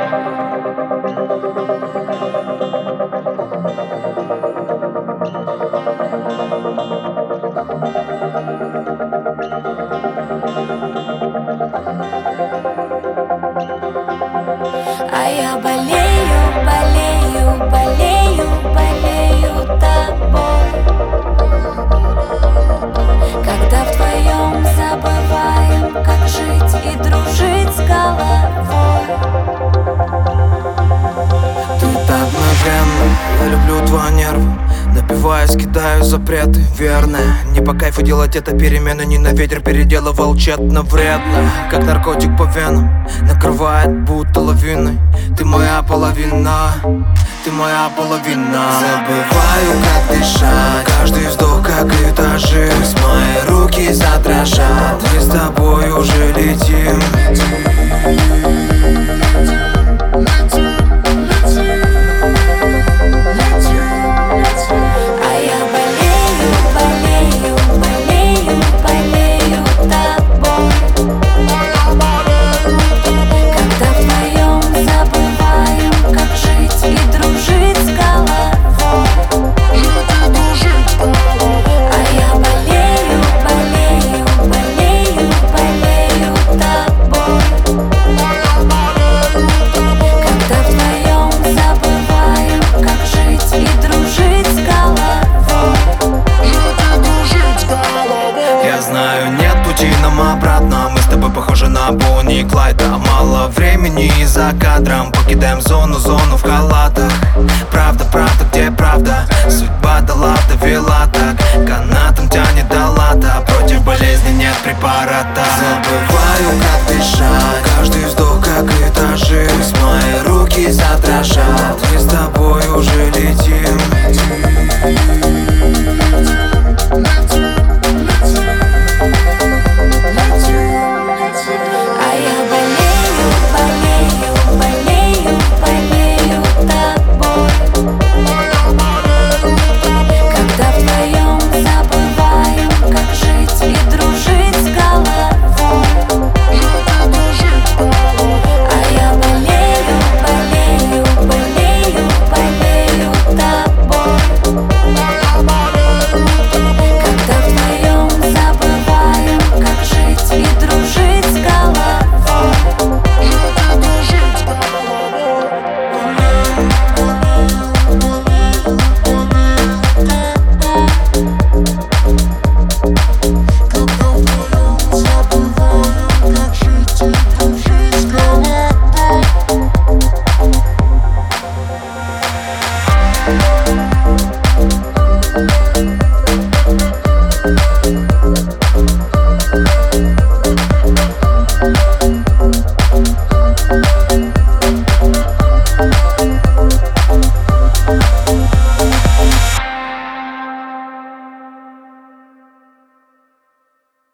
А я болею, болею, болею, болею тобой. Когда вдвоем забываем, как жить и дружить с головой. Ты так мгновенно, я люблю твой нерв. Напиваюсь, кидаю запреты, верно. Не по кайфу делать это перемены, не на ветер переделывал тщетно, вредно. Как наркотик по венам, накрывает будто лавиной. Ты моя половина, ты моя половина. Забываю, как дышать, каждый вздох как этажи. Пусть мои руки задрожат, мы с тобой уже летим. Обратно, мы с тобой похожи на Бонни и Клайда. Мало времени и за кадром покидаем зону в халатах. Правда, правда, где правда? Судьба дала, довела так. Канатом тянет до лата, против болезни нет препарата. Забываю, как дышать.